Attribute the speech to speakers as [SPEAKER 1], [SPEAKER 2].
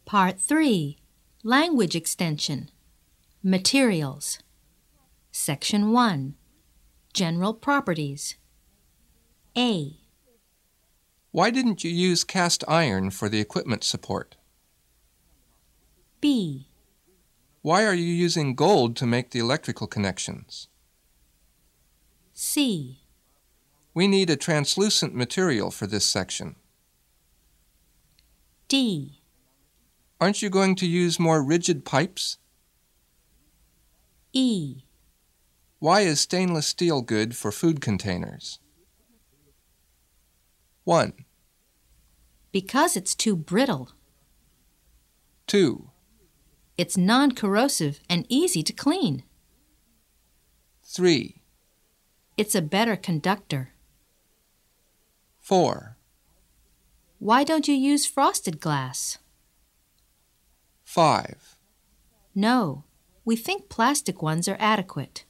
[SPEAKER 1] Part 3. Language Extension. Materials. Section 1. General Properties. A.
[SPEAKER 2] Why didn't you use cast iron for the equipment support?
[SPEAKER 1] B.
[SPEAKER 2] Why are you using gold to make the electrical connections?
[SPEAKER 1] C.
[SPEAKER 2] We need a translucent material for this section.
[SPEAKER 1] D.
[SPEAKER 2] Aren't you going to use more rigid pipes?
[SPEAKER 1] E.
[SPEAKER 2] Why is stainless steel good for food containers? 1.
[SPEAKER 1] Because it's too brittle.
[SPEAKER 2] 2.
[SPEAKER 1] It's non-corrosive and easy to clean.
[SPEAKER 2] 3.
[SPEAKER 1] It's a better conductor.
[SPEAKER 2] 4.
[SPEAKER 1] Why don't you use frosted glass?
[SPEAKER 2] 5.
[SPEAKER 1] No, we think plastic ones are adequate.